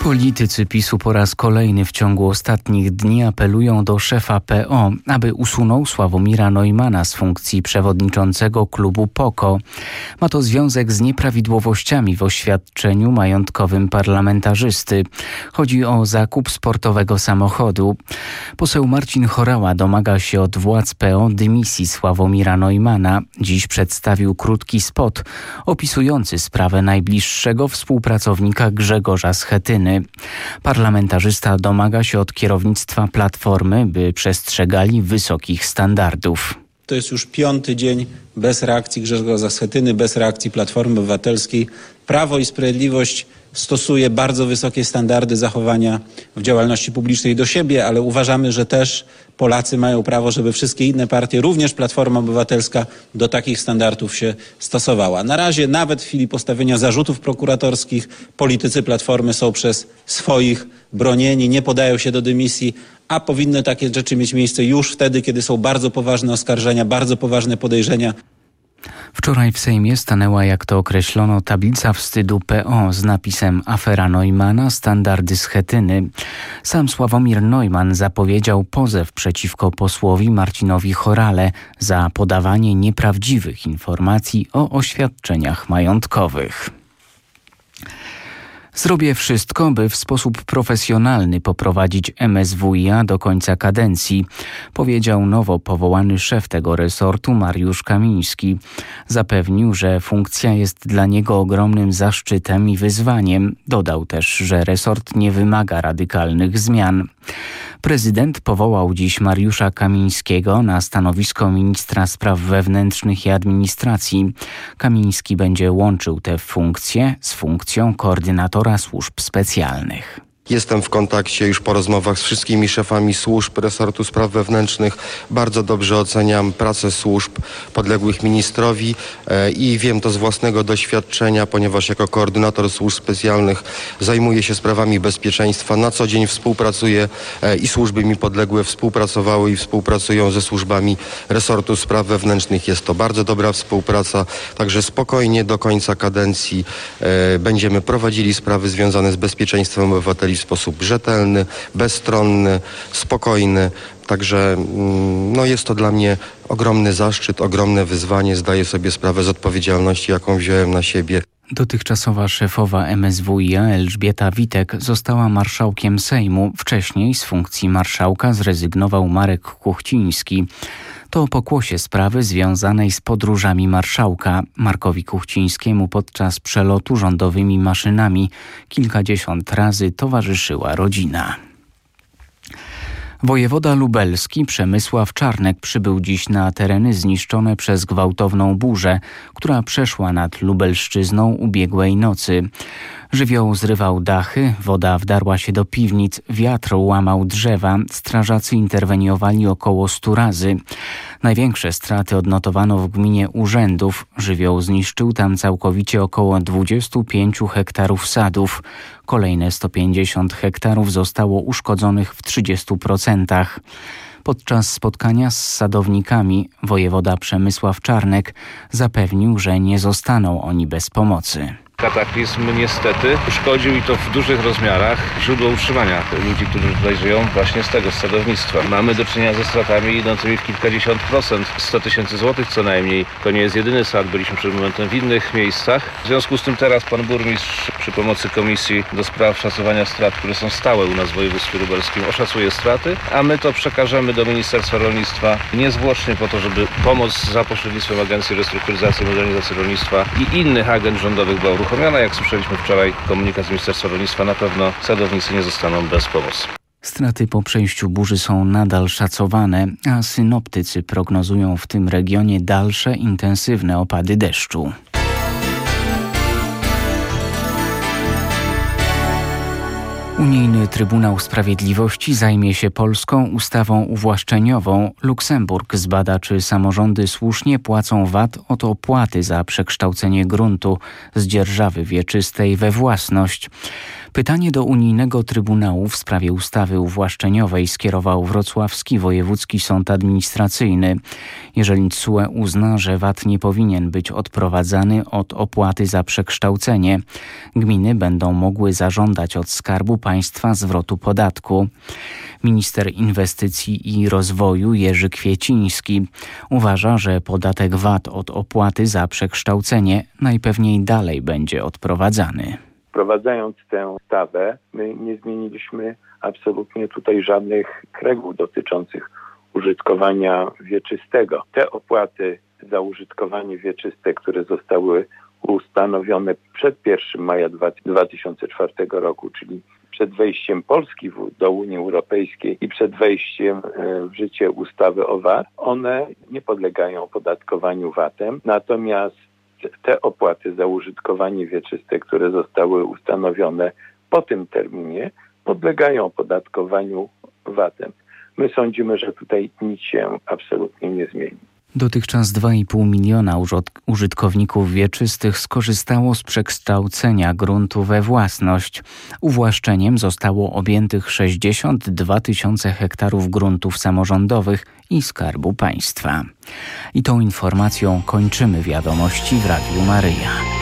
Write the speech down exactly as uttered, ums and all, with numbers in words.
Politycy PiSu po raz kolejny w ciągu ostatnich dni apelują do szefa P O, aby usunął Sławomira Neumanna z funkcji przewodniczącego klubu P O K O. Ma to związek z nieprawidłowościami w oświadczeniu majątkowym parlamentarzysty. Chodzi o zakup sportowego samochodu. Poseł Marcin Horała domaga się od władz P O dymisji Sławomira Neumanna. Dziś przedstawił krótki spot opisujący sprawę najbliższego współpracownika Grzegorza Schetyny. Parlamentarzysta domaga się od kierownictwa Platformy, by przestrzegali wysokich standardów. To jest już piąty dzień bez reakcji Grzegorza Schetyny, bez reakcji Platformy Obywatelskiej. Prawo i Sprawiedliwość stosuje bardzo wysokie standardy zachowania w działalności publicznej do siebie, ale uważamy, że też Polacy mają prawo, żeby wszystkie inne partie, również Platforma Obywatelska, do takich standardów się stosowała. Na razie nawet w chwili postawienia zarzutów prokuratorskich politycy Platformy są przez swoich bronieni, nie podają się do dymisji, a powinny takie rzeczy mieć miejsce już wtedy, kiedy są bardzo poważne oskarżenia, bardzo poważne podejrzenia. Wczoraj w Sejmie stanęła, jak to określono, tablica wstydu P O z napisem Afera Neumanna, standardy Schetyny. Sam Sławomir Neumann zapowiedział pozew przeciwko posłowi Marcinowi Horale za podawanie nieprawdziwych informacji o oświadczeniach majątkowych. Zrobię wszystko, by w sposób profesjonalny poprowadzić M S W i A do końca kadencji, powiedział nowo powołany szef tego resortu Mariusz Kamiński. Zapewnił, że funkcja jest dla niego ogromnym zaszczytem i wyzwaniem. Dodał też, że resort nie wymaga radykalnych zmian. Prezydent powołał dziś Mariusza Kamińskiego na stanowisko ministra spraw wewnętrznych i administracji. Kamiński będzie łączył tę funkcję z funkcją koordynatora służb specjalnych. Jestem w kontakcie już po rozmowach z wszystkimi szefami służb resortu spraw wewnętrznych. Bardzo dobrze oceniam pracę służb podległych ministrowi i wiem to z własnego doświadczenia, ponieważ jako koordynator służb specjalnych zajmuję się sprawami bezpieczeństwa. Na co dzień współpracuję i służby mi podległe współpracowały i współpracują ze służbami resortu spraw wewnętrznych. Jest to bardzo dobra współpraca, także spokojnie do końca kadencji będziemy prowadzili sprawy związane z bezpieczeństwem obywateli w sposób rzetelny, bezstronny, spokojny. Także no jest to dla mnie ogromny zaszczyt, ogromne wyzwanie. Zdaję sobie sprawę z odpowiedzialności, jaką wziąłem na siebie. Dotychczasowa szefowa M S W i A Elżbieta Witek została marszałkiem Sejmu. Wcześniej z funkcji marszałka zrezygnował Marek Kuchciński. To o pokłosie sprawy związanej z podróżami marszałka. Markowi Kuchcińskiemu podczas przelotu rządowymi maszynami kilkadziesiąt razy towarzyszyła rodzina. Wojewoda lubelski Przemysław Czarnek przybył dziś na tereny zniszczone przez gwałtowną burzę, która przeszła nad Lubelszczyzną ubiegłej nocy. Żywioł zrywał dachy, woda wdarła się do piwnic, wiatr łamał drzewa, strażacy interweniowali około stu razy. Największe straty odnotowano w gminie Urzędów. Żywioł zniszczył tam całkowicie około dwudziestu pięciu hektarów sadów. Kolejne sto pięćdziesiąt hektarów zostało uszkodzonych w trzydziestu procentach. Podczas spotkania z sadownikami wojewoda Przemysław Czarnek zapewnił, że nie zostaną oni bez pomocy. Kataklizm niestety uszkodził i to w dużych rozmiarach źródło utrzymania ludzi, którzy tutaj żyją właśnie z tego, z sadownictwa. Mamy do czynienia ze stratami idącymi w kilkadziesiąt procent, sto tysięcy złotych co najmniej. To nie jest jedyny sad, byliśmy przed momentem w innych miejscach. W związku z tym teraz pan burmistrz przy pomocy Komisji do Spraw Szacowania Strat, które są stałe u nas w województwie lubelskim, oszacuje straty, a my to przekażemy do Ministerstwa Rolnictwa niezwłocznie po to, żeby pomoc za pośrednictwem Agencji Restrukturyzacji i Modernizacji Rolnictwa i innych agent rządowych była uruchomiona. Jak słyszeliśmy wczoraj komunikat z Ministerstwa Rolnictwa, na pewno sadownicy nie zostaną bez pomocy. Straty po przejściu burzy są nadal szacowane, a synoptycy prognozują w tym regionie dalsze intensywne opady deszczu. Unijny Trybunał Sprawiedliwości zajmie się polską ustawą uwłaszczeniową. Luksemburg zbada, czy samorządy słusznie płacą V A T od opłaty za przekształcenie gruntu z dzierżawy wieczystej we własność. Pytanie do Unijnego Trybunału w sprawie ustawy uwłaszczeniowej skierował Wrocławski Wojewódzki Sąd Administracyjny. Jeżeli T S U E uzna, że V A T nie powinien być odprowadzany od opłaty za przekształcenie, gminy będą mogły zażądać od Skarbu Państwa zwrotu podatku. Minister Inwestycji i Rozwoju Jerzy Kwieciński uważa, że podatek V A T od opłaty za przekształcenie najpewniej dalej będzie odprowadzany. Wprowadzając tę ustawę, my nie zmieniliśmy absolutnie tutaj żadnych reguł dotyczących użytkowania wieczystego. Te opłaty za użytkowanie wieczyste, które zostały ustanowione przed pierwszego maja dwa tysiące czwartego roku, czyli przed wejściem Polski do Unii Europejskiej i przed wejściem w życie ustawy o V A T, one nie podlegają opodatkowaniu V A T-em, natomiast te opłaty za użytkowanie wieczyste, które zostały ustanowione po tym terminie, podlegają opodatkowaniu V A T-em. My sądzimy, że tutaj nic się absolutnie nie zmieni. Dotychczas dwa i pół miliona użytkowników wieczystych skorzystało z przekształcenia gruntu we własność. Uwłaszczeniem zostało objętych sześćdziesiąt dwa tysiące hektarów gruntów samorządowych i Skarbu Państwa. I tą informacją kończymy wiadomości w Radiu Maryja.